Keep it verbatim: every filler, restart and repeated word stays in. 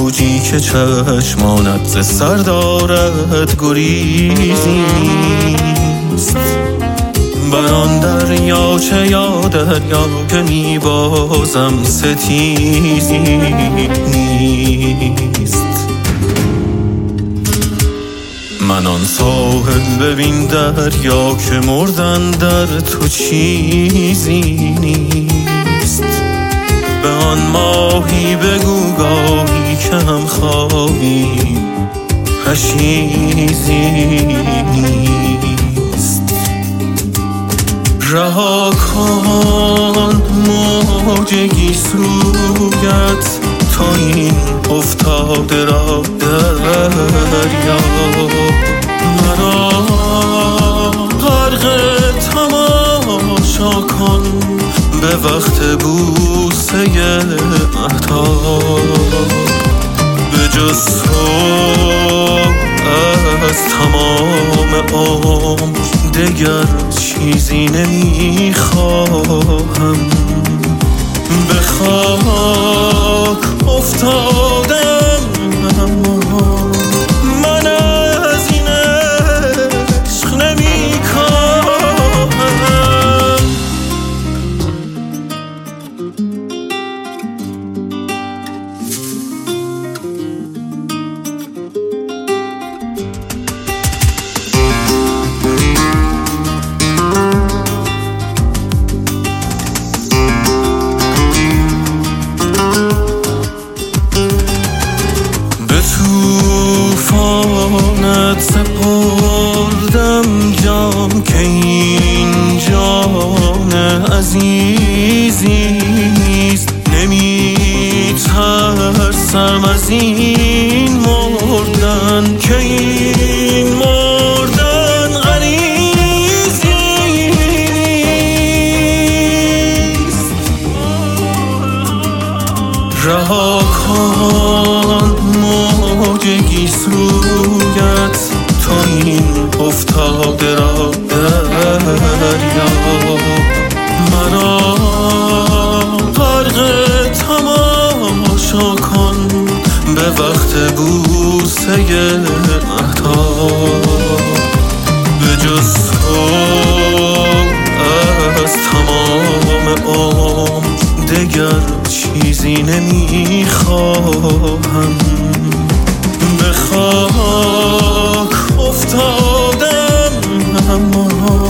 موجی که چشمانت ز سر دارد گریزی نیست. بر آن دریاچه یا دریا که می بازم ستیزی نیست. من آن ساحل ببین دریا که مردن در تو چیزی نیست. به آن ماهی بگو گاهی که هم خوابی پشیزی نیست. رها کن موج گیسویت تا این افتاده را دریا. مرا غرق تماشا کن به وقت بوسه مهتاب. به جز تو از تمام عمر دگر چیزی نمیخواهم. به خاک افتادم اما من از این عشق نمیکاهم. سپردم جام که این جان عزیزیست. نمی ترسم از این مردن که این مردن غریزیست. رها کن موج گیسویت تا این افتاده را دریا. مرا غرق تماشا کن به وقت بوسه مهتاب. به جز تو از تمام عمر دگر چیزی نمیخواهم. به خاک افتادم اما